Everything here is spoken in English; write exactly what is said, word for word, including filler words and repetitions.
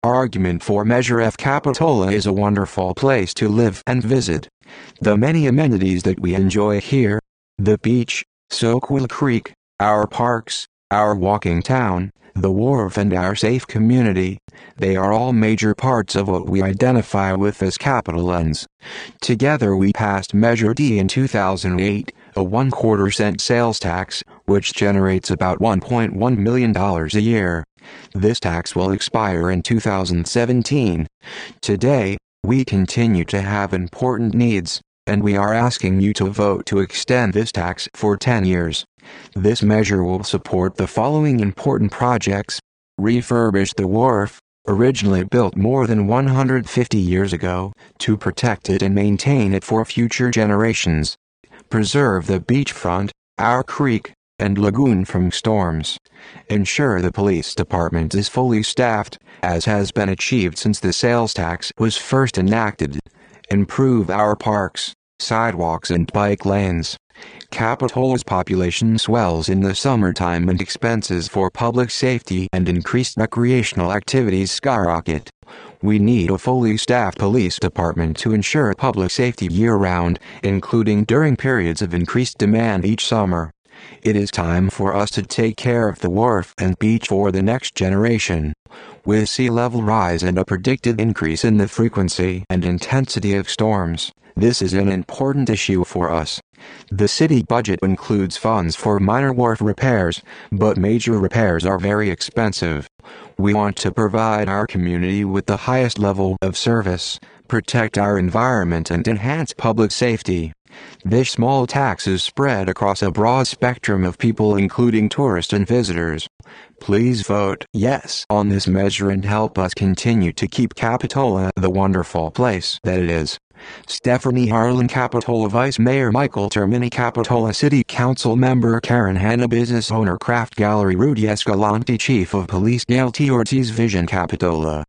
Argument for Measure F. Capitola is a wonderful place to live and visit. The many amenities that we enjoy here, the beach, Soquel Creek, our parks, our walking town, the wharf and our safe community, they are all major parts of what we identify with as Capitolans. Together we passed Measure D in two thousand eight, a one-quarter cent sales tax, which generates about one point one million dollars a year. This tax will expire in two thousand seventeen. Today, we continue to have important needs, and we are asking you to vote to extend this tax for ten years. This measure will support the following important projects: refurbish the wharf, originally built more than one hundred fifty years ago, to protect it and maintain it for future generations. Preserve the beachfront, our creek, and lagoon from storms. Ensure the police department is fully staffed, as has been achieved since the sales tax was first enacted. Improve our parks, sidewalks and bike lanes. Capitola's population swells in the summertime and expenses for public safety and increased recreational activities skyrocket. We need a fully staffed police department to ensure public safety year-round, including during periods of increased demand each summer. It is time for us to take care of the wharf and beach for the next generation. With sea level rise and a predicted increase in the frequency and intensity of storms, this is an important issue for us. The city budget includes funds for minor wharf repairs, but major repairs are very expensive. We want to provide our community with the highest level of service, protect our environment and enhance public safety. This small tax is spread across a broad spectrum of people, including tourists and visitors. Please vote yes on this measure and help us continue to keep Capitola the wonderful place that it is. Stephanie Harlan, Capitola Vice Mayor Michael Termini, Capitola City Council Member Karen Hanna, Business Owner Craft Gallery Rudy Escalante, Chief of Police Gail T. Ortiz, Vision Capitola.